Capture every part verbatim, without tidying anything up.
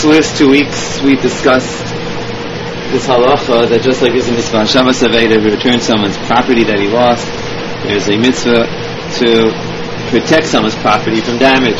last two weeks we discussed this halacha that just like there's a mitzvah Hashavas Aveda to return someone's property that he lost, there's a mitzvah to protect someone's property from damage.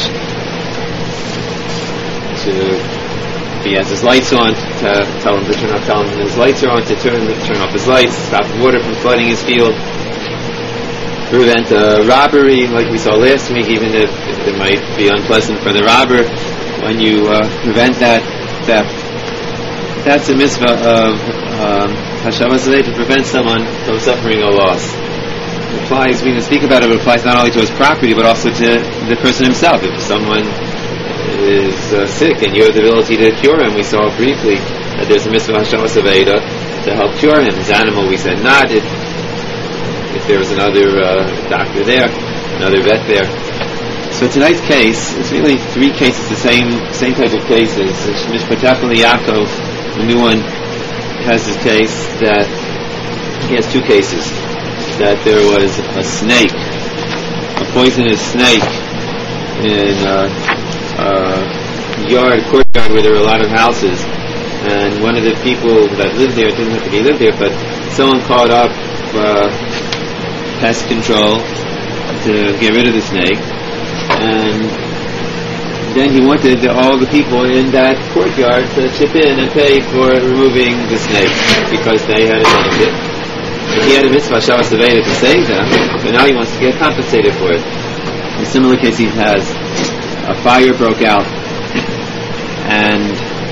To, if he has his lights on, to tell him to turn off, tell him his lights are on, to turn turn off his lights, stop water from flooding his field, prevent a robbery, like we saw last week, even if it might be unpleasant for the robber. When you uh, prevent that theft, that's a mitzvah of Hashavas Aveda, to prevent someone from suffering a loss. It applies, we can speak about it, but it applies not only to his property, but also to the person himself. If someone is uh, sick and you have the ability to cure him, we saw briefly that there's a mitzvah Hashavas Aveda to help cure him. His animal, we said not. If, if there was another uh, doctor there, another vet there. So tonight's case, it's really three cases, the same same type of cases. Mishpatach Yaakov, the new one, has this case that he has two cases. That there was a snake, a poisonous snake, in a, a yard, courtyard where there were a lot of houses. And one of the people that lived there, didn't have to be lived there, but someone called up uh, pest control to get rid of the snake. And then he wanted all the people in that courtyard to chip in and pay for removing the snake because they had attacked it. And he had a mitzvah Hashavas Aveda to save them, but now he wants to get compensated for it. In a similar case, he has a fire broke out, and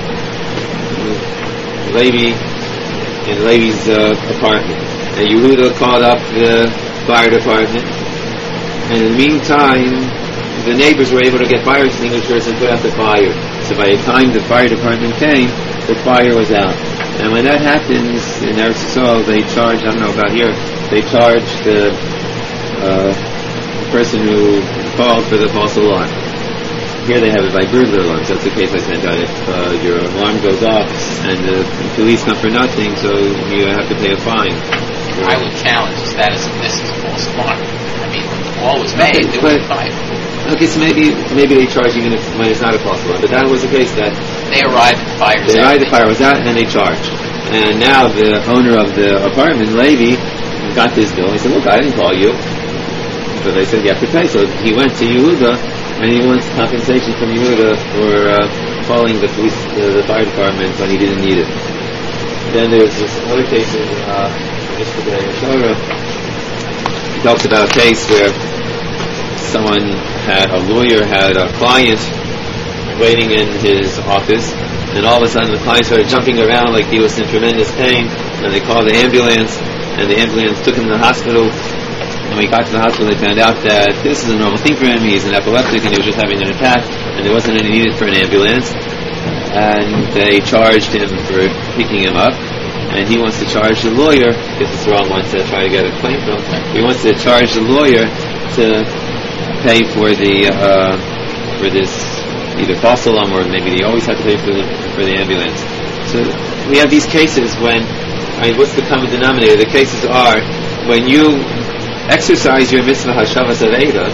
Levi in Levi's uh, apartment, and Yehuda called up the fire department, and in the meantime the neighbors were able to get fire extinguishers and put out the fire. So by the time the fire department came, the fire was out. And when that happens in Eretz Yisrael, they charge, I don't know about here, they charge the, uh, the person who called for the false alarm. Here they have it by burglar alarms. That's the case I sent out. If uh, your alarm goes off and the police come for nothing, so you have to pay a fine. I would challenge the status of this as a false alarm. I mean, when the call was made, okay, there was a fine. Okay, so maybe maybe they charge even if when it's not a false alarm, but that was the case that they arrived at the fire. They arrived at the fire was out, and they charged. And now the owner of the apartment, Levi, got this bill. He said, "Look, I didn't call you." So they said, "You have to pay." So he went to Yehuda, and he wants compensation from Yehuda for uh, calling the police, uh, the fire department when he didn't need it. Then there's this other case in uh, yesterday in Torah. He talks about a case where someone had, a lawyer had a client waiting in his office, and all of a sudden the client started jumping around like he was in tremendous pain, and they called the ambulance, and the ambulance took him to the hospital. And when he got to the hospital, they found out that this is a normal thing for him. He's an epileptic, and he was just having an attack, and there wasn't any need for an ambulance. And they charged him for picking him up, and he wants to charge the lawyer, if it's the wrong one to try to get a claim from, he wants to charge the lawyer to pay for the uh, for this either false alarm, or maybe they always have to pay for the for the ambulance. So we have these cases when, I mean, what's the common denominator? The cases are when you exercise your mitzvah Hashavas Aveda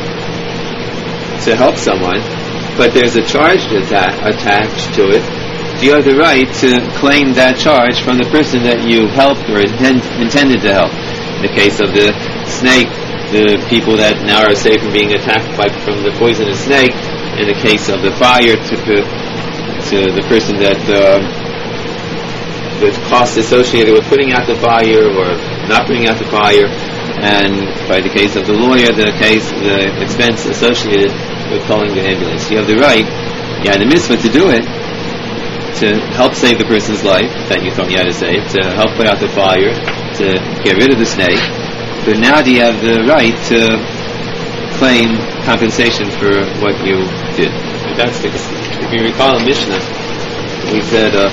to help someone, but there's a charge atta- attached to it. Do you have the right to claim that charge from the person that you helped or intend, intended to help? In the case of the snake, the people that now are safe from being attacked by from the poisonous snake. In the case of the fire, to to the person that uh, the cost associated with putting out the fire or not putting out the fire, and by the case of the lawyer, the case the expense associated with calling the ambulance. You have the right, you had the mitzvah to do it, to help save the person's life that you thought you had to save, to help put out the fire, to get rid of the snake. But now do you have the right to claim compensation for what you did? If that's the, if you recall in Mishnah, we said uh,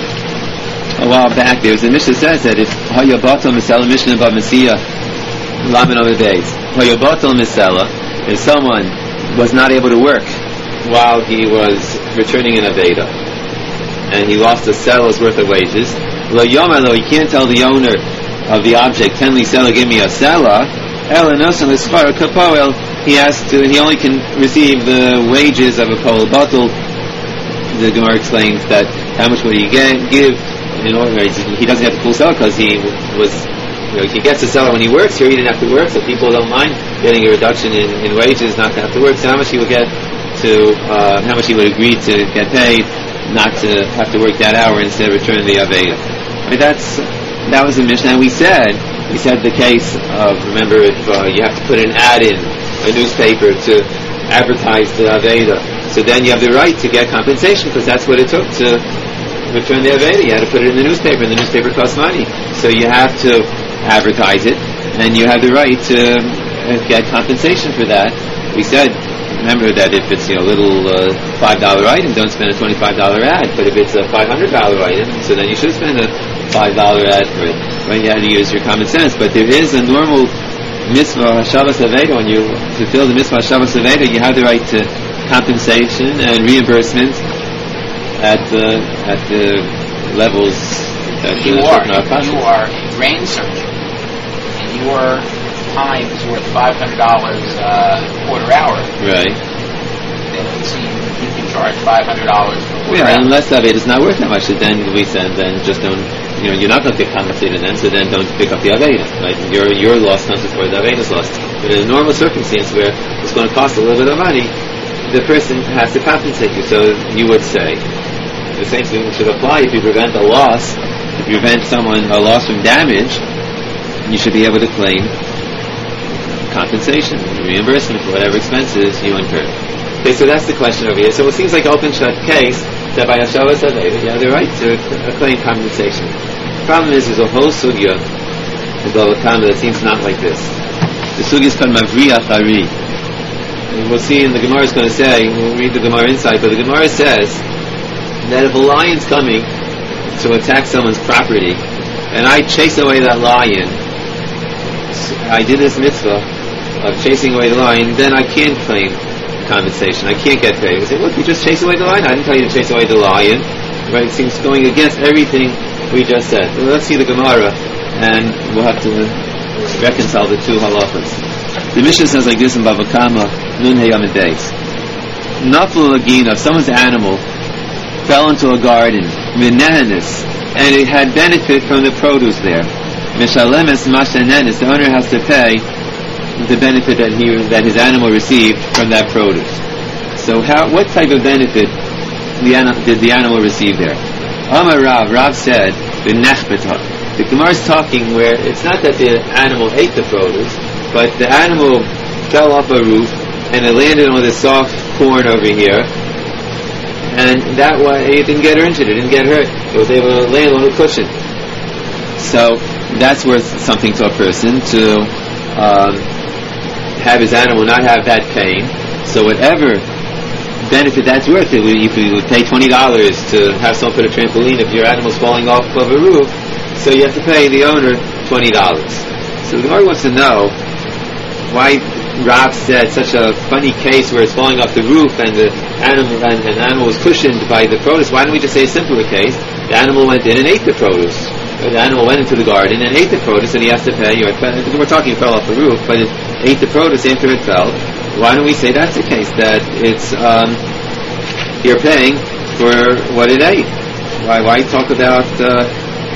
a while back, there was a Mishnah says that if Hayabatal Misela Mishnah Ba Messiah Lamin Omedays Hayabatal Misela, if someone was not able to work while he was returning an Aveda, and he lost a sella's worth of wages, Lo Yomalo, he can't tell the owner of the object, Tenli Sela, give me a Sela, El Enosan L'Sfar Kapoel, he has to, he only can receive the wages of a Pol Batul the Gemara explains that how much would he get, give in order, he doesn't have to full seller because he was, you know, he gets a seller when he works. Here he didn't have to work, so people don't mind getting a reduction in, in wages, not to have to work. So how much he would get to, uh, how much he would agree to get paid, not to have to work that hour instead of return the Aveda. I mean, that's, that was the Mishnah. And we said, we said the case of, remember, if uh, you have to put an ad in a newspaper to advertise the Aveda, so then you have the right to get compensation because that's what it took to return the Aveda. You had to put it in the newspaper, and the newspaper costs money. So you have to advertise it, and you have the right to uh, get compensation for that. We said, remember that if it's, you know, a little uh, five dollar item, don't spend a twenty-five dollar ad. But if it's a five hundred dollar item, so then you should spend a five dollar ad for it. Right? You have to use your common sense. But there is a normal mitzvah, Hashavas Aveda. When you fulfill the mitzvah, Hashavas Aveda, you have the right to compensation and reimbursement at the at the levels that you the are you are a grain surgeon, and your time is worth five hundred dollars uh, quarter hour. Right. Then it would seem you can charge five hundred dollars per quarter yeah, hour. unless that is not worth that much, so then we said then just don't, you know, you're not going to get compensated then, so then don't pick up the Aveda. Right? Your your loss comes before the Aveda's loss. But in a normal circumstance where it's going to cost a little bit of money, the person has to compensate you. So you would say the same thing should apply if you prevent a loss, if you prevent someone a loss from damage, you should be able to claim compensation, reimbursement for whatever expenses you incurred. Okay, so that's the question over here. So it seems like an open shut case that by Hashavas Aveda you have the right to claim compensation. The problem is there's a whole sugya in Bava Kama that seems not like this. The sugya is called Mavriya Chari. And we'll see, and the Gemara is going to say, we'll read the Gemara inside, but the Gemara says that if a lion's coming to attack someone's property, and I chase away that lion, I did this mitzvah of chasing away the lion, then I can't claim compensation. I can't get paid. We say, look, you just chase away the lion. I didn't tell you to chase away the lion. Right? It seems going against everything we just said. Well, let's see the Gemara, and we'll have to reconcile the two halachas. The Mishnah says like this in Bava Kama, Nun Hey Yamid Beis. Naflu Lagina, if someone's animal fell into a garden, Minehenis, and it had benefit from the produce there. Mishalemes Mashanenis, the owner has to pay the benefit that he that his animal received from that produce. So how, what type of benefit the anim, did the animal receive there? Amar Rav, Rav said, the Nechbetah. The Gemara is talking where it's not that the animal ate the produce, but the animal fell off a roof and it landed on the soft corn over here, and that way it didn't get injured, it didn't get hurt. It was able to land on a cushion. So that's worth something to a person to um, have his animal not have that pain. So whatever benefit that's worth it, if you would pay twenty dollars to have someone put a trampoline if your animal's falling off of a roof, so you have to pay the owner twenty dollars. So the Gemara wants to know why Rav said such a funny case where it's falling off the roof and the animal and, and the animal was cushioned by the produce. Why don't we just say a simpler case? The animal went in and ate the produce. The animal went into the garden and ate the produce, and he has to pay. You know, we're talking fell off the roof, but it ate the produce after it fell. Why don't we say that's the case? That it's um, you're paying for what it ate. Why? Why talk about uh,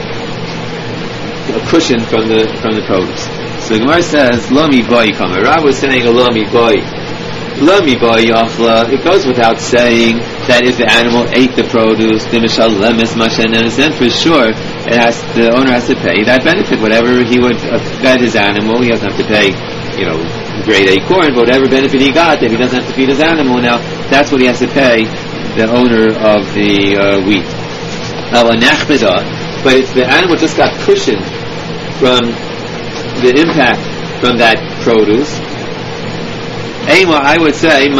a cushion from the from the produce? So the Gemara says, "Lo mi boy kama." Rav was saying, "Lo mi boy." Lo mi boy yachla. It goes without saying that if the animal ate the produce, then for sure it has the owner has to pay that benefit. Whatever he would have fed his animal, he doesn't have to pay, you know, grade A corn, but whatever benefit he got, that he doesn't have to feed his animal. Now that's what he has to pay the owner of the uh, wheat. But if the animal just got cushioned from the impact from that produce, I would say, in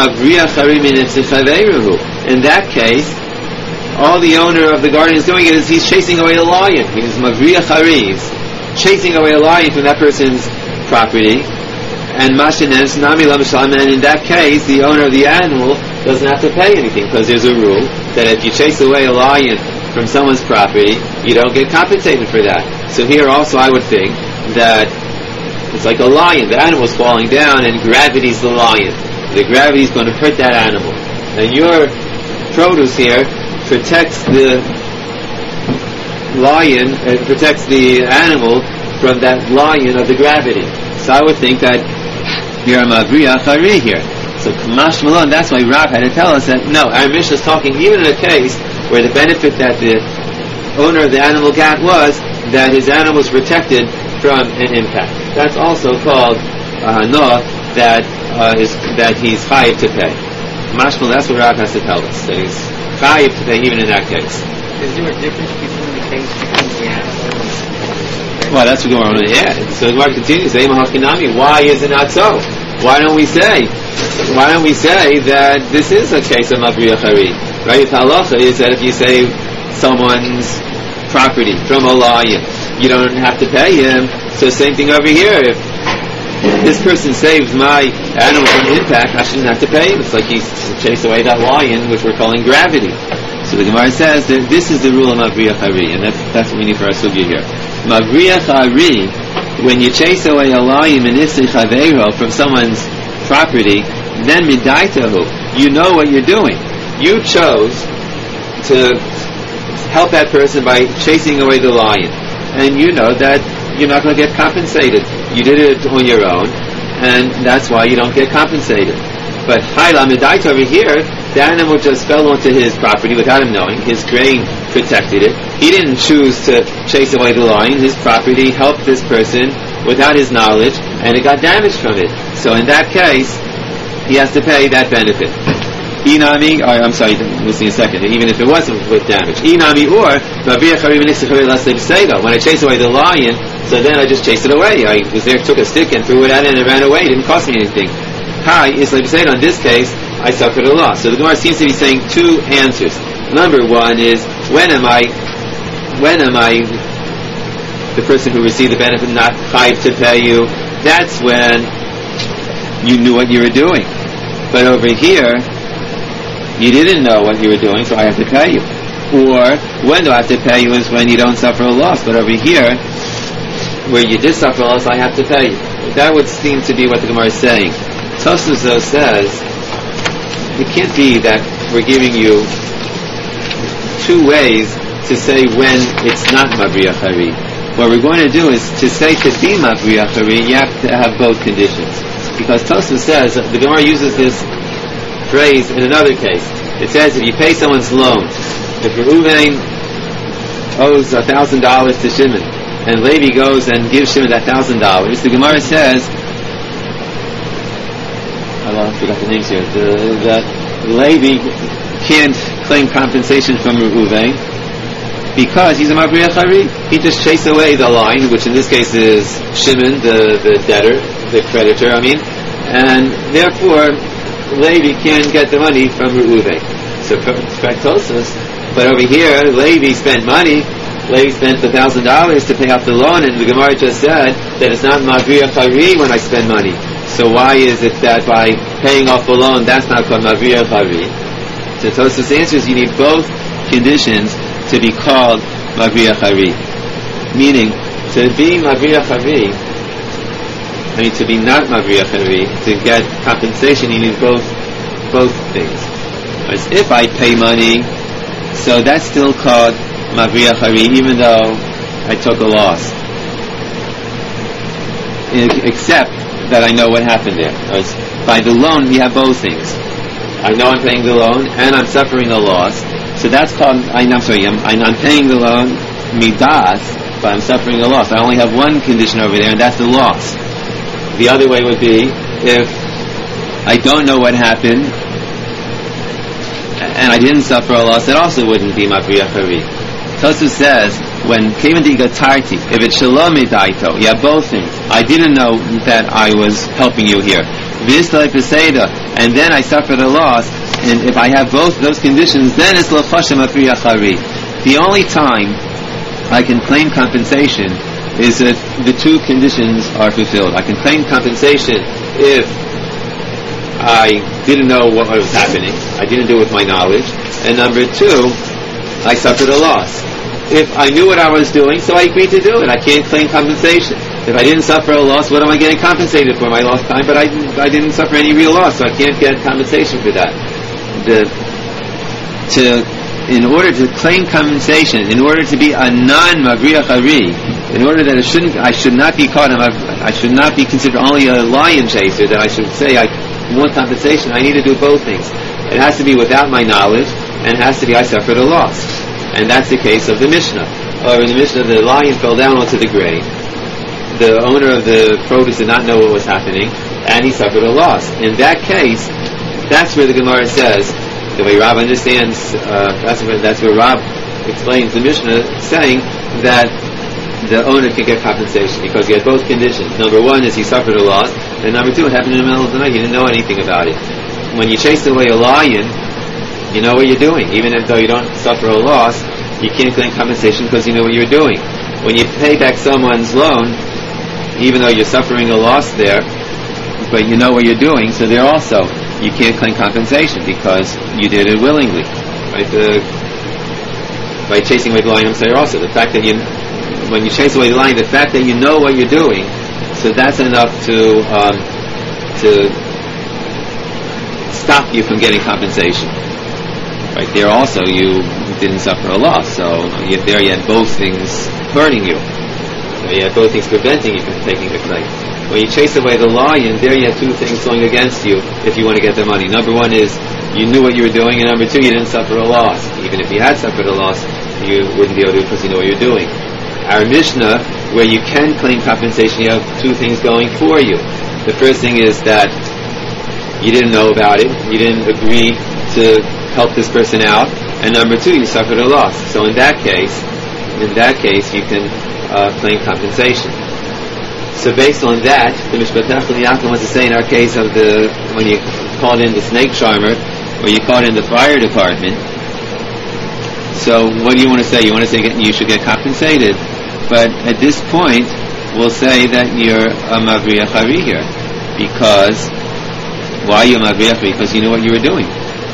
that case, all the owner of the garden is doing is he's chasing away a lion. He's Mavriya Chariz, chasing away a lion from that person's property. And Mashanes Nami Lamashlam, and in that case, the owner of the animal doesn't have to pay anything, because there's a rule that if you chase away a lion from someone's property, you don't get compensated for that. So here also I would think that it's like a lion. The animal's falling down and gravity's the lion. The gravity's going to hurt that animal. And your produce here protects the lion, uh, protects the animal from that lion of the gravity. So I would think that you're a Mavriya Chari here. So Kamash Malon, that's why Rav had to tell us that no, our Mishnah is talking even in a case where the benefit that the owner of the animal got was that his animal was protected from an impact. That's also called uh, no, that uh, is that he's chayiv to pay. Mashmal, that's what Rav has to tell us, that he's chayiv to pay even in that case. Is there a difference between the case between the animal and... Well, that's what we're going to add. So the Gemara continues, why is it not so? Why don't we say, why don't we say that this is a case of Mavriya Chari? Right? The halacha is that if you save someone's property from a lion, you don't have to pay him. So same thing over here. If this person saves my animal from impact, I shouldn't have to pay him. It's like he chased away that lion, which we're calling gravity. So the Gemara says that this is the rule of Mavriya Chari, and that's, that's what we need for our sugya here. Mavriya Chari, when you chase away a lion in Isri Chaveiro from someone's property, then midaitahu, you know what you're doing. You chose to help that person by chasing away the lion, and you know that you're not going to get compensated. You did it on your own, and that's why you don't get compensated. But Haila Midaita over here, the animal just fell onto his property without him knowing. His grain protected it. He didn't choose to chase away the lion. His property helped this person without his knowledge, and it got damaged from it. So in that case, he has to pay that benefit. Inami, or I'm sorry, we'll see in a second, even if it wasn't with damage. Inami or, when I chase away the lion, so then I just chased it away. I was there, took a stick and threw it at it and it ran away. It didn't cost me anything. Hi, is like say in this case, I suffered a loss. So the Gemara seems to be saying two answers. Number one is, when am I, when am I the person who received the benefit not chayiv to pay you? That's when you knew what you were doing. But over here, you didn't know what you were doing, so I have to pay you. Or, when do I have to pay you is when you don't suffer a loss. But over here, where you did suffer a loss, I have to pay you. That would seem to be what the Gemara is saying. Tosfos though says, it can't be that we're giving you two ways to say when it's not Mavriya Chari. What we're going to do is, to say to be Mavriya Chari, you have to have both conditions. Because Tosfos says, the Gemara uses this phrase in another case. It says if you pay someone's loan, if Reuven owes a thousand dollars to Shimon, and Levi goes and gives Shimon that thousand dollars, the Gemara says, I forgot the names here, the, that Levi can't claim compensation from Reuven because he's a Mavriya Chari. He just chased away the line, which in this case is Shimon, the, the debtor, the creditor, I mean, and therefore Levi can't get the money from Reuven. So Tosfos, but over here Levi spent money. Levi spent the thousand dollars to pay off the loan, and the Gemara just said that it's not Mavriya Chari when I spend money. So why is it that by paying off the loan that's not called Mavriya Chari? So Tosfos answers you need both conditions to be called Mavriya Chari. Meaning, to be Mavriya Chari, I mean, to be not Mavriya Chari, to get compensation, you need both both things. As if I pay money, so that's still called Mavriya Chari, even though I took a loss. Except that I know what happened there. As by the loan, we have both things. I know I'm paying the loan, and I'm suffering a loss. So that's called, I'm sorry, I'm, I'm paying the loan, midas, but I'm suffering a loss. I only have one condition over there, and that's the loss. The other way would be if I don't know what happened and I didn't suffer a loss, that also wouldn't be Mavriya Chari. Tosfos says, when Kevandiga Tarti, if it's Shalom Edaito, you have both things. I didn't know that I was helping you here. V'istalei Peseda, and then I suffered a loss, and if I have both those conditions, then it's L'chashem Mavriya Chari. The only time I can claim compensation is if the two conditions are fulfilled. I can claim compensation if I didn't know what was happening, I didn't do it with my knowledge, and number two, I suffered a loss. If I knew what I was doing, so I agreed to do it, I can't claim compensation. If I didn't suffer a loss, what am I getting compensated for? My lost time, but I, I didn't suffer any real loss, so I can't get compensation for that. The, to in order to claim compensation, in order to be a non-Mavriach Ari, in order that it shouldn't, I should not be caught, I should not be considered only a lion chaser, that I should say I want compensation, I need to do both things. It has to be without my knowledge, and it has to be I suffered a loss. And that's the case of the Mishnah. Or in the Mishnah, the lion fell down onto the grain. The owner of the produce did not know what was happening, and he suffered a loss. In that case, that's where the Gemara says, the way Rav understands, uh, that's where that's where Rav explains the Mishnah, saying that the owner can get compensation because he had both conditions. Number one is he suffered a loss, and number two, it happened in the middle of the night. He didn't know anything about it. When you chase away a lion, you know what you're doing. Even if though you don't suffer a loss, you can't claim compensation because you know what you're doing. When you pay back someone's loan, even though you're suffering a loss there, but you know what you're doing, so there also you can't claim compensation because you did it willingly. Right? The, by chasing away the lion, I'm saying also the fact that you, when you chase away the lion, the fact that you know what you're doing, so that's enough to um, to stop you from getting compensation. Right there also you didn't suffer a loss, so you, there you had both things hurting you. So you had both things preventing you from taking the claim. When you chase away the lion, there you have two things going against you if you want to get the money. Number one is you knew what you were doing, and number two, you didn't suffer a loss. Even if you had suffered a loss, you wouldn't be able to do it because you know what you're doing. Our Mishnah, where you can claim compensation, you have two things going for you. The first thing is that you didn't know about it, you didn't agree to help this person out, and number two, you suffered a loss. So in that case, in that case, you can uh, claim compensation. So based on that, the Mishpatach Yaakov wants to say in our case of the when you called in the snake charmer or you called in the fire department. So what do you want to say? You want to say you should get compensated, but at this point we'll say that you're a Mavriach Ari here because why are you a Mavriach Ari? Because you knew what you were doing.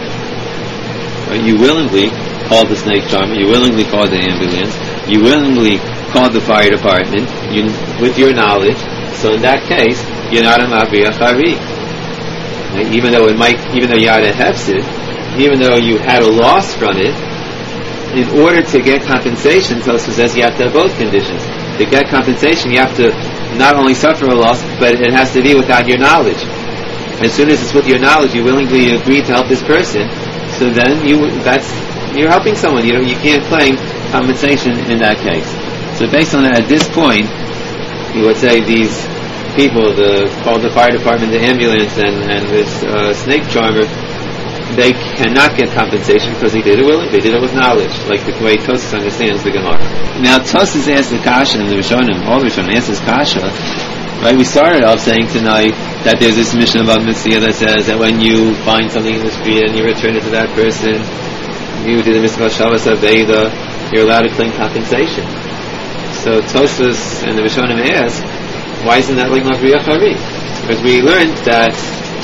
Right? You willingly called the snake charmer. You willingly called the ambulance. You willingly called the fire department you, with your knowledge. So in that case, you're not a Mavriach Ari. Right? Even though it might, even though you had a hefsid, even though you had a loss from it, in order to get compensation, Tosfos says you have to have both conditions. To get compensation, you have to not only suffer a loss, but it has to be without your knowledge. As soon as it's with your knowledge, you willingly agree to help this person. So then you that's you're helping someone. You know you can't claim compensation in that case. So based on that, at this point, you would say these people, the called the fire department, the ambulance, and and this uh, snake charmer, they cannot get compensation because they did it willingly. They did it with knowledge, like the way Tosfos understands the Gemara. Now Tosfos asks the kasha, and the Rishonim, all the Rishonim answers kasha. Right? We started off saying tonight that there's this Mishnah about Mitzvah that says that when you find something in the street and you return it to that person, you did the Mitzvah Shavas Aveda, you're allowed to claim compensation. So Tosfos and the Rishonim ask, why isn't that like Mavriach Ari? Because we learned that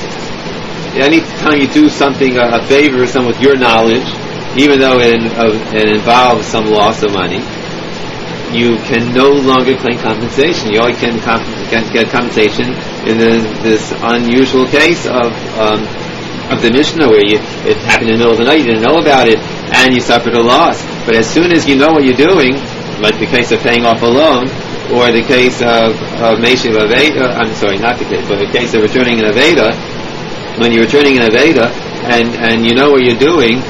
any time you do something, a, a favor or something with your knowledge, even though it, uh, it involves some loss of money, you can no longer claim compensation. You only can, comp- can get compensation in the, this unusual case of um, of the Mishnah where you, it happened in the middle of the night, you didn't know about it, and you suffered a loss. But as soon as you know what you're doing, like the case of paying off a loan, or the case of, of Meshiv Aveda, I'm sorry, not the case, but the case of returning an Aveda, when you're returning an Aveda, and, and you know what you're doing,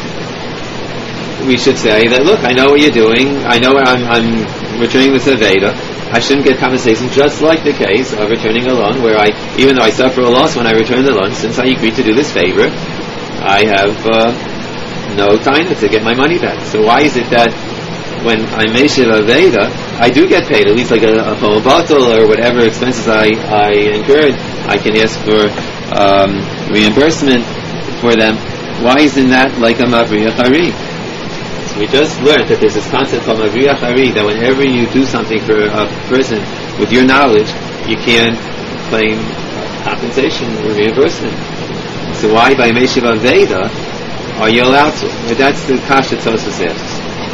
we should say that, look, I know what you're doing, I know I'm, I'm returning this Aveda, I shouldn't get compensation, just like the case of returning a loan, where I, even though I suffer a loss when I return the loan, since I agreed to do this favor, I have uh, no time to get my money back. So why is it that when I'm Meshiv Aveda, I do get paid, at least like a, a phone bottle or whatever expenses I, I incurred, I can ask for um, reimbursement for them. Why isn't that like a Mavriach Ari? We just learned that there's this concept called Mavriach Ari, that whenever you do something for a person with your knowledge, you can claim compensation or reimbursement. So why by Meshiv Aveda are you allowed to? But that's the kasha Tosfos asks.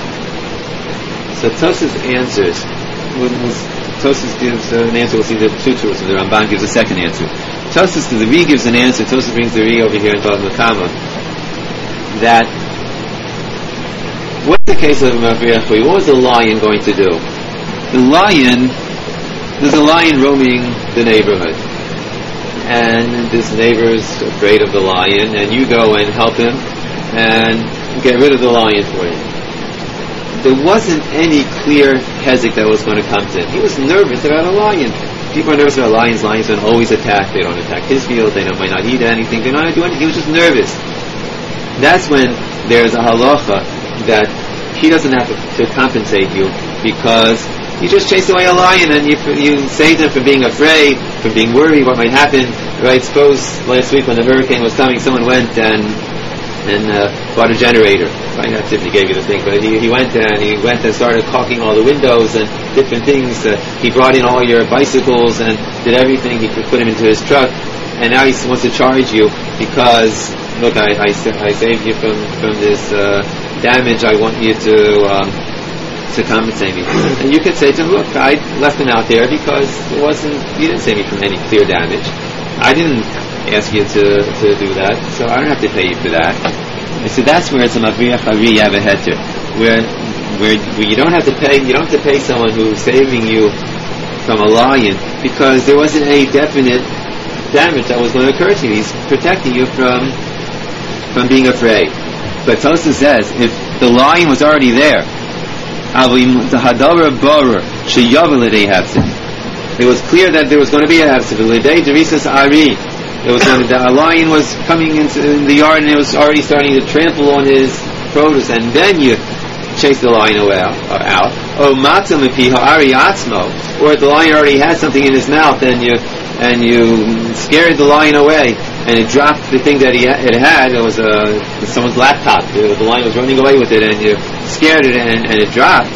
So Tosfos answers, Tosfos gives an answer, we'll see the two truths, and the Ramban gives a second answer. Tosfos, the Ri gives an answer, Tosfos brings the Ri over here in Bava Kama, that what's the case of Mavriach? What was the lion going to do? The lion, there's a lion roaming the neighborhood, and this neighbor's afraid of the lion, and you go and help him and get rid of the lion for him. There wasn't any clear hezek that was going to come to him. He was nervous about a lion. People are nervous about lions. Lions don't always attack. They don't attack his field. They don't, might not eat anything. They don't do anything. He was just nervous. That's when there's a halacha that he doesn't have to, to compensate you, because you just chased away a lion and you you saved him from being afraid, from being worried what might happen. Right? Suppose last week when the hurricane was coming, someone went and and uh, bought a generator. Right? That's if he gave you the thing, but he, he went and he went and started caulking all the windows and different things. Uh, he brought in all your bicycles and did everything. He could put them into his truck, and now he wants to charge you because, look, I, I, I saved you from from this uh, damage. I want you to um, to compensate me. And you could say to him, look, I left him out there because it wasn't. You didn't save me from any clear damage. I didn't ask you to, to do that, so I don't have to pay you for that. And so that's where it's a Mavriach Hari, you have a heter, where, where where you don't have to pay. You don't have to pay someone who's saving you from a lion because there wasn't any definite damage that was going to occur to you. He's protecting you from from being afraid. But Tosfos says if the lion was already there, it was clear that there was going to be a hafsed. It was going to, a lion was coming into in the yard and it was already starting to trample on his produce, and then you chase the lion away, uh, out. Or or the lion already had something in his mouth and you and you scared the lion away and it dropped the thing that he ha- it had. It was a someone's laptop. The, the lion was running away with it and you scared it and, and it dropped.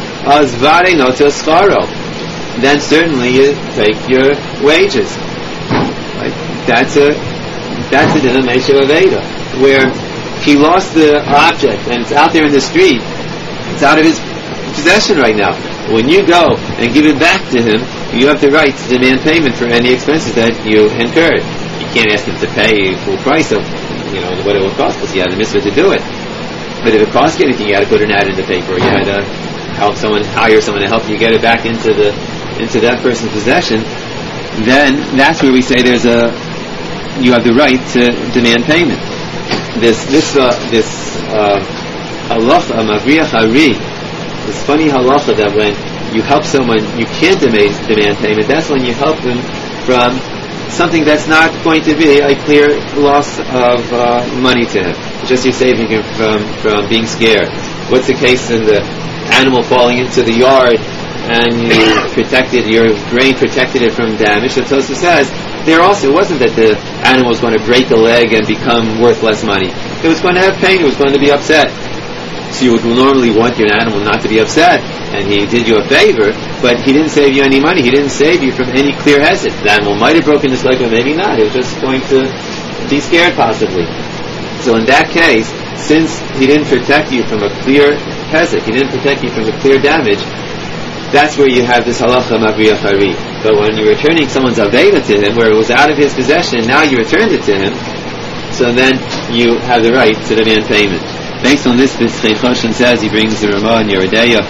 Then certainly you take your wages. Right? That's a that's a denomination of Aveda, where he lost the object and it's out there in the street. It's out of his possession right now. When you go and give it back to him, you have the right to demand payment for any expenses that you incurred. You can't ask him to pay full price of, you know, what it will cost, because you had the mitzvah to do it. But if it cost you anything, you had to put an ad in the paper. You had to help someone, hire someone to help you get it back into the into that person's possession. Then that's where we say there's a you have the right to demand payment. This this uh, this uh, halacha, Mavriach Hari, this funny halacha that when you help someone, you can't demand, demand payment. That's when you help them from something that's not going to be a clear loss of uh, money to him. Just you're saving him from, from being scared. What's the case in the animal falling into the yard and you protected, your grain protected it from damage? So Tosfos says, there also, it wasn't that the animal was going to break a leg and become worth less money. It was going to have pain, it was going to be upset. So you would normally want your animal not to be upset, and he did you a favor, but he didn't save you any money. He didn't save you from any clear hezek. The animal might have broken his leg, but maybe not. It was just going to be scared, possibly. So in that case, since he didn't protect you from a clear hezek, he didn't protect you from a clear damage, that's where you have this halacha Mavriach Hari. But when you're returning someone's aveda to him, where it was out of his possession, now you returned it to him, so then you have the right to demand payment. Based on this, this Chei Choshen says, he brings the Ramah and Yeridea,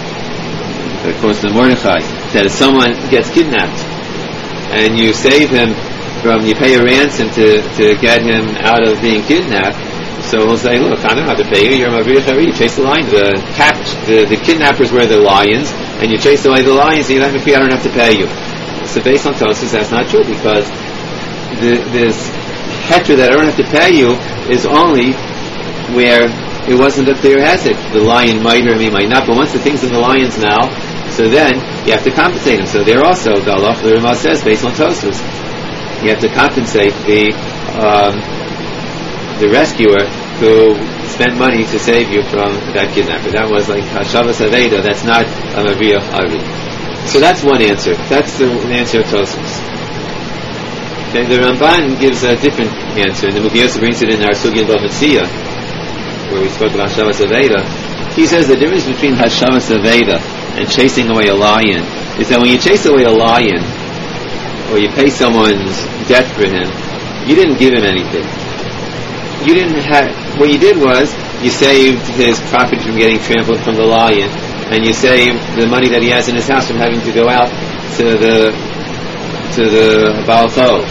of course the Mordechai, that if someone gets kidnapped and you save him from, you pay a ransom to, to get him out of being kidnapped, so he'll say, look, I don't have to pay you, you're Mavriach Hari, you chased the lion, the, cap, the the kidnappers were the lions, and you chased away the lions, and you let me free, I don't have to pay you. So based on Tosfos, that's not true, because the, this heter that I don't have to pay you is only where it wasn't a clear hezek. The lion might or he might not, but once the thing's in the lion's mouth, so then you have to compensate him. So there also, the Allah, the Ramah says, based on Tosfos, you have to compensate the um, the rescuer who spent money to save you from that kidnapper. That was like Hashavas Aveda, that's not a Mavriach Hari. So that's one answer. That's the answer of Tosfos. Okay, the Ramban gives a different answer. The Mugiyos brings it in our Sugya Bava, where we spoke about Hashavas Aveda. He says the difference between Hashavas Aveda and chasing away a lion is that when you chase away a lion, or you pay someone's debt for him, you didn't give him anything. You didn't have, what you did was, you saved his property from getting trampled from the lion, and you saved the money that he has in his house from having to go out to the to the Baal Tov.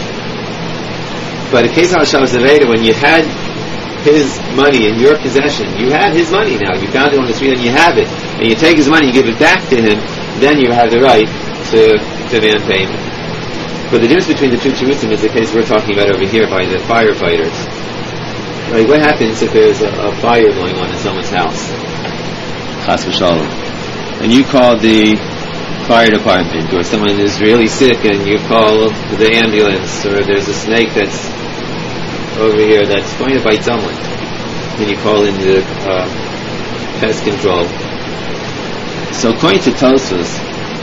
But in case of Hashavas Aveda, when you had his money in your possession, you had his money now, you found it on the street and you have it, and you take his money and give it back to him, then you have the right to demand payment. But the difference between the two Terutzim is the case we're talking about over here by the firefighters. Right, what happens if there's a, a fire going on in someone's house? Chas v'shalom. And you call the fire department, or someone is really sick and you call the ambulance, or there's a snake that's over here that's going to bite someone, and you call in the uh, pest control. So according to Tosfos,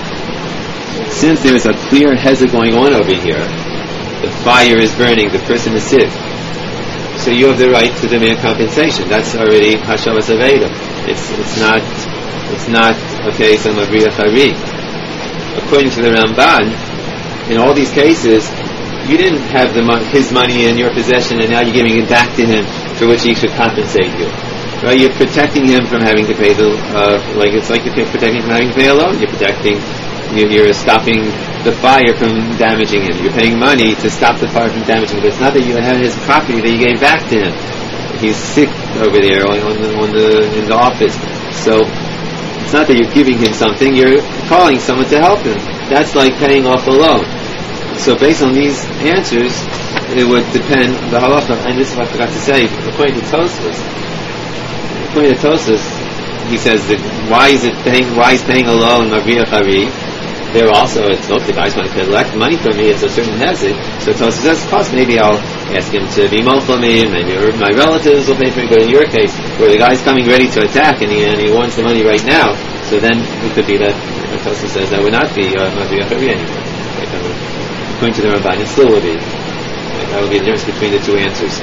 since there's a clear hezek going on over here, the fire is burning, the person is sick, so you have the right to demand compensation. That's already Hashavas Aveda. It's it's not it's not a case of Mavriyah Chari. According to the Ramban, in all these cases, you didn't have the mo- his money in your possession, and now you're giving it back to him, for which he should compensate you. Right? You're protecting him from having to pay the uh, like it's like you're protecting him from having to pay a loan. You're protecting, you're stopping the fire from damaging him. You're paying money to stop the fire from damaging him. But it's not that you have his property that you gave back to him. He's sick over there on, on the on the in the office. So it's not that you're giving him something. You're calling someone to help him. That's like paying off a loan. So based on these answers, it would depend the halacha. And this is what I forgot to say. According to Tosfos, according to Tosfos, he says that why is it paying? Why is paying a loan Mavriyah Chari? There also, it's look, the guy's going to collect money from me. It's a certain hezek. So Tosfos says, cost maybe I'll ask him to be mochel me, maybe my relatives will pay for me. But in your case, where the guy's coming ready to attack and he and he wants the money right now, so then it could be that Tosfos says that would not be uh, Mavriyah Chari anymore. Right? That would, according to the Ramban, it still would be. Right? That would be the difference between the two answers.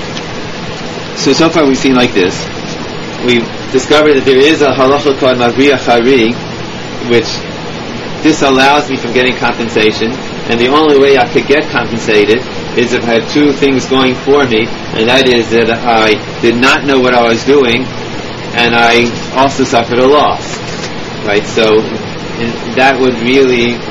So so far we've seen like this. We've discovered that there is a halacha called Mavriyah Chari, which disallows me from getting compensation, and the only way I could get compensated is if I have two things going for me, and that is that I did not know what I was doing, and I also suffered a loss. Right? So that would really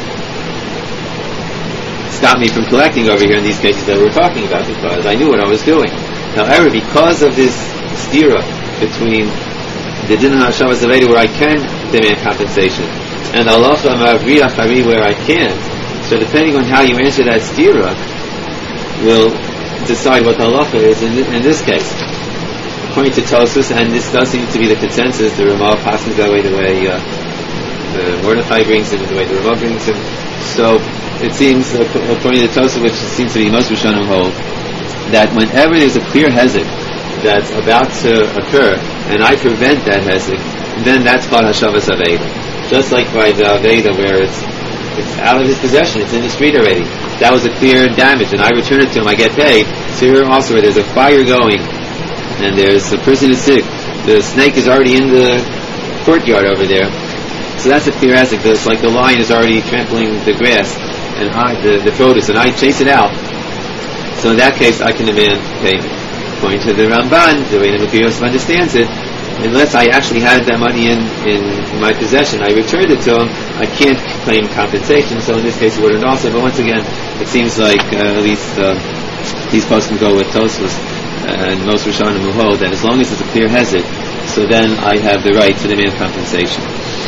stop me from collecting over here in these cases that we're talking about, because I knew what I was doing. However, because of this stira between the din of Hashavas Aveda where I can demand compensation and halacha Mavriyah Chari where I can't, so depending on how you answer that stira will decide what the halacha is in, th- in this case. According to Tosfos, and this does seem to be the consensus, the Ramah passes that way, the way uh, the Mordechai brings him, the way the Ramah brings him. So it seems, according to Tosfos, which seems to be most Rishonim hold, that whenever there's a clear hezek that's about to occur, and I prevent that hezek, then that's called Hashavas Aveda. Just like by the Aveda where it's it's out of his possession, it's in the street already. That was a clear damage, and I return it to him, I get paid. So here also where there's a fire going, and there's a person is sick, the snake is already in the courtyard over there. So that's a clear hezek. It's like the lion is already trampling the grass, and I, the, the produce, and I chase it out. So in that case, I can demand payment. According to the Ramban, the way the Mekir Yosef understands it, unless I actually had that money in, in my possession, I returned it to him, I can't claim compensation, so in this case it wouldn't also. But once again, it seems like uh, at least uh, these posts can go with Tosfos uh, and most Rishonim who hold that as long as it's a clear hezek, so then I have the right to demand compensation.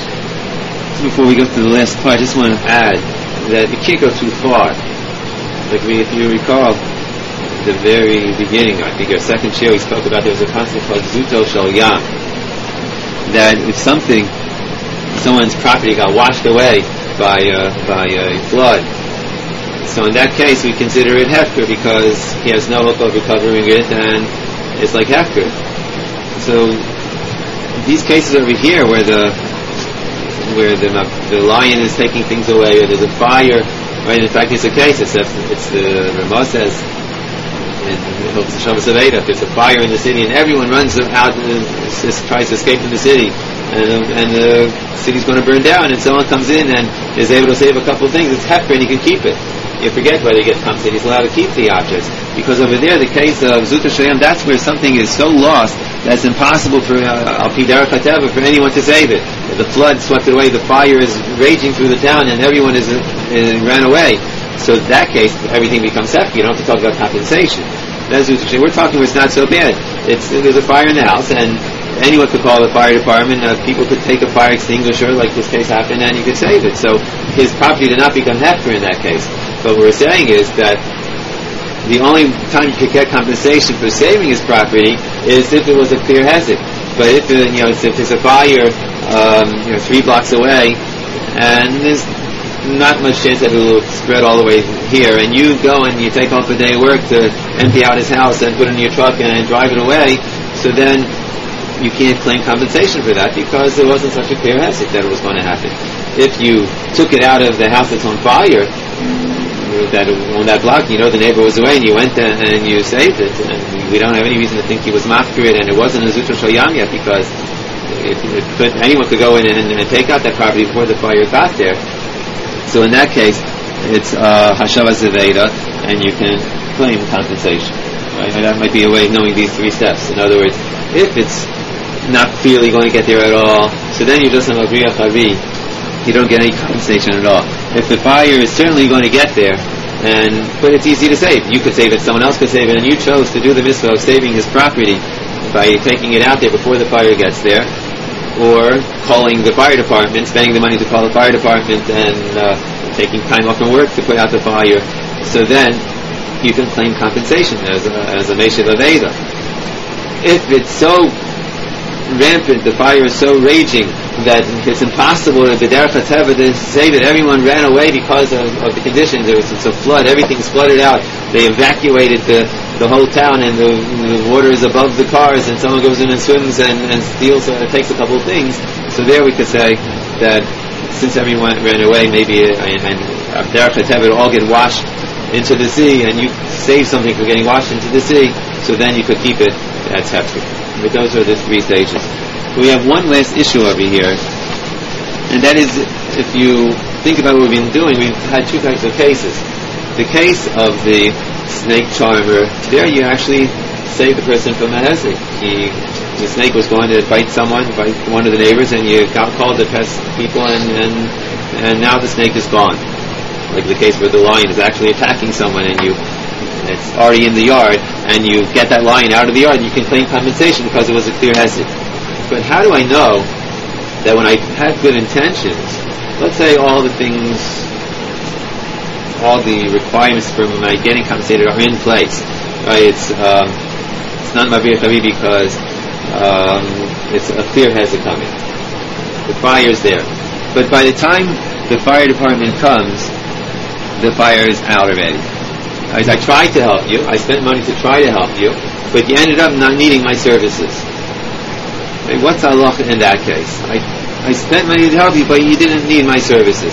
So before we go to the last part, I just want to add that you can't go too far. Like we, if you recall, the very beginning, I think our second share, we spoke about there was a concept called Zuto Shel Yam, that if something, someone's property got washed away by uh, by a flood, so in that case we consider it hefker because he has no hope of recovering it, and it's like hefker. So these cases over here where the where the the lion is taking things away, or there's a fire, right? In fact, it's a case. It's, it's the Ramah says in Hashavas Aveda, if there's a fire in the city and everyone runs out and tries to escape from the city, and, and the city's going to burn down, and someone comes in and is able to save a couple of things, it's hefker and you can keep it. you forget whether he gets compensated. He's allowed to keep the objects. Because over there, the case of Zuta Shayam, that's where something is so lost that it's impossible for Al Pi Derech HaTeva for anyone to save it. The flood swept it away, the fire is raging through the town, and everyone is uh, ran away. So in that case, everything becomes hefty. You don't have to talk about compensation. That's Zuta Shayam. We're talking where it's not so bad. It's there's a fire in the house, and anyone could call the fire department. Uh, people could take a fire extinguisher, like this case happened, and you could save it. So his property did not become hefker in that case. But what we're saying is that the only time you could get compensation for saving his property is if it was a clear hezek. But if it, you know, if there's a fire, um, you know, three blocks away, and there's not much chance that it will spread all the way here, and you go and you take off a day of work to empty out his house and put it in your truck and drive it away, so then you can't claim compensation for that because there wasn't such a clear hezek that it was going to happen. If you took it out of the house that's on fire, that on that block, you know, the neighbor was away, and you went there and you saved it, and we don't have any reason to think he was mafkir it, and it wasn't a Zutra Shayam yet, because it, it could, anyone could go in and, and take out that property before the fire got there. So in that case, it's uh, Hashava Zeveda, and you can claim compensation. Right? And that might be a way of knowing these three steps. In other words, if it's not clearly going to get there at all, so then you just have a Briya Chavi, you don't get any compensation at all. If the fire is certainly going to get there, and but it's easy to save. You could save it, someone else could save it, and you chose to do the mitzvah of saving his property by taking it out there before the fire gets there, or calling the fire department, spending the money to call the fire department, and uh, taking time off from work to put out the fire. So then you can claim compensation as a, as a Meshiv Aveda. If it's so rampant, the fire is so raging that it's impossible to the Derech HaTeva to save it. Everyone ran away because of, of the conditions. There was it's a flood. Everything's flooded out. They evacuated the, the whole town, and the, the water is above the cars, and someone goes in and swims and, and steals, uh, takes a couple of things. So there we could say that since everyone ran away, maybe uh, and, and uh, Derech HaTeva will all get washed into the sea, and you save something from getting washed into the sea, so then you could keep it. That's hefty. But those are the three stages. We have one last issue over here, and that is, if you think about what we've been doing, we've had two types of cases. The case of the snake charmer, there you actually save the person from a hezek. He, the snake was going to bite someone, bite one of the neighbors, and you got called the pest people, and, and and now the snake is gone. Like the case where the lion is actually attacking someone, and you it's already in the yard, and you get that lion out of the yard, you can claim compensation because it was a clear hezek. But how do I know that when I have good intentions, let's say all the things, all the requirements for my getting compensated are in place, right? It's um, it's not my Chavi because um, it's a clear hezek coming. The fire's there. But by the time the fire department comes, the fire is out already. I, I tried to help you, I spent money to try to help you, but you ended up not needing my services. Okay, what's halacha in that case? I, I spent money to help you, but you didn't need my services.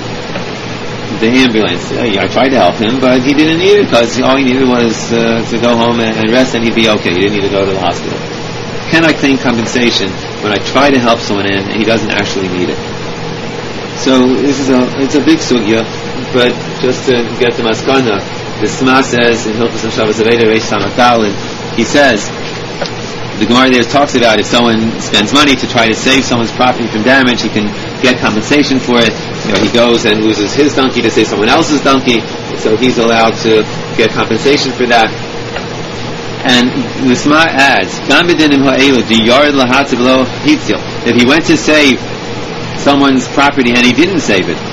The ambulance, I, I tried to help him, but he didn't need it because all he needed was uh, to go home and, and rest, and he'd be okay. He didn't need to go to the hospital. Can I claim compensation when I try to help someone and he doesn't actually need it? So this is a it's a big sugya, but just to get to Maskana, the Sma says in Hilchos Shabbos Aveda Reish Samakal, and he says, the Gemara there talks about if someone spends money to try to save someone's property from damage, he can get compensation for it. You know, he goes and loses his donkey to save someone else's donkey, so he's allowed to get compensation for that. And the Sma adds, if he went to save someone's property and he didn't save it,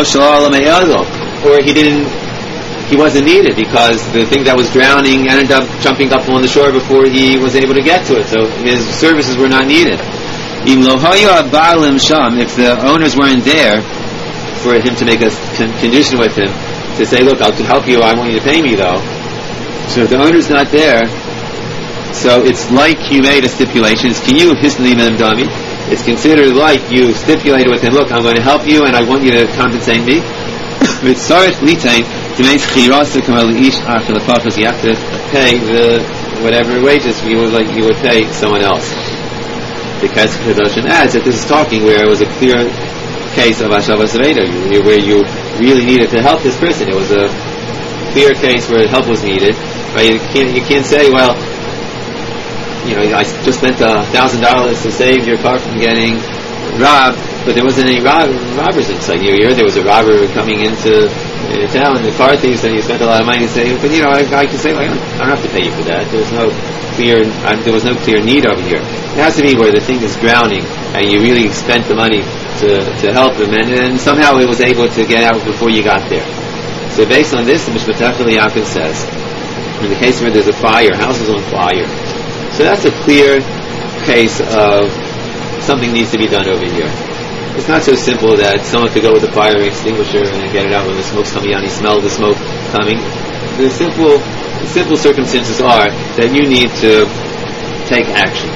or he didn't he wasn't needed because the thing that was drowning ended up jumping up on the shore before he was able to get to it, so his services were not needed. If the owners weren't there for him to make a con- condition with him to say, look, I'll help you, I want you to pay me though, so if the owner's not there, so it's like you made a stipulation. It's It's considered like you stipulated with him, look, I'm going to help you and I want you to compensate me. It's sorry to make chirasa kamal ish after the purpose. You have to pay the whatever wages you would like you would pay someone else. Because Kedoshim adds that this is talking where it was a clear case of Hashavas Reida, where you really needed to help this person. It was a clear case where help was needed. Right? You can't, you can't say, well, you know, I just spent a thousand dollars to save your car from getting robbed, but there wasn't any rob- robbers inside you. Here, there was a robber coming into uh, town, the car thief, and you spent a lot of money to save. But you know, I, I can say, well, I don't, I don't have to pay you for that. There's no clear, um, there was no clear need over here. It has to be where the thing is drowning, and you really spent the money to to help him, and, and somehow it was able to get out before you got there. So based on this, the Mishpatach Yaakov says, in the case where there's a fire, house is on fire. So that's a clear case of something needs to be done over here. It's not so simple that someone could go with a fire extinguisher and get it out when the smoke's coming out. He smelled the smoke coming. The simple, the simple circumstances are that you need to take action.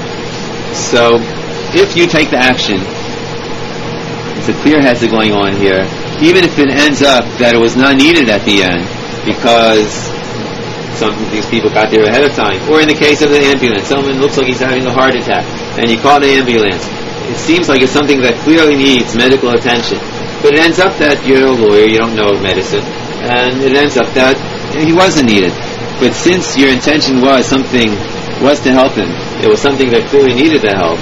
So, if you take the action, it's a clear hezek going on here. Even if it ends up that it was not needed at the end, because some of these people got there ahead of time. Or in the case of the ambulance, someone looks like he's having a heart attack, and you call the ambulance. It seems like it's something that clearly needs medical attention. But it ends up that you're a lawyer, you don't know medicine, and it ends up that he wasn't needed. But since your intention was something, was to help him, it was something that clearly needed the help.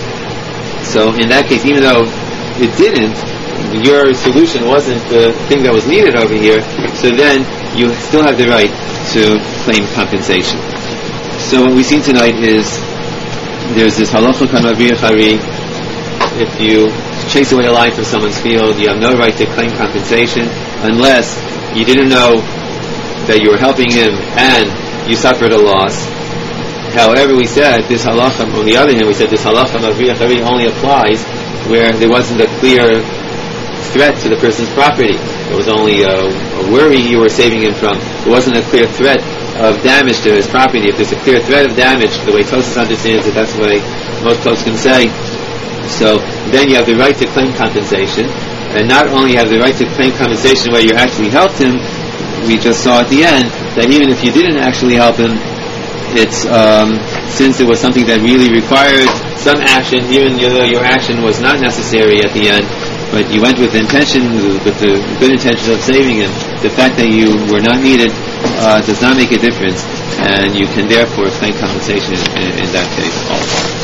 So in that case, even though it didn't, your solution wasn't the thing that was needed over here, so then you still have the right to claim compensation. So what we've seen tonight is there's this halacha kamavir chari. If you chase away a line from someone's field, you have no right to claim compensation unless you didn't know that you were helping him and you suffered a loss. However, we said this halacha, on the other hand, we said this halacha kamavir chari only applies where there wasn't a clear threat to the person's property. It was only a, a worry you were saving him from. It wasn't a clear threat of damage to his property. If there's a clear threat of damage, the way Tosfos understands it, that's the way most folks can say. So then you have the right to claim compensation, and not only have the right to claim compensation where you actually helped him, we just saw at the end that even if you didn't actually help him, it's um, since it was something that really required some action, even though your action was not necessary at the end, but you went with the intention, with the good intention of saving him, the fact that you were not needed uh, does not make a difference, and you can therefore claim compensation in, in, in that case also.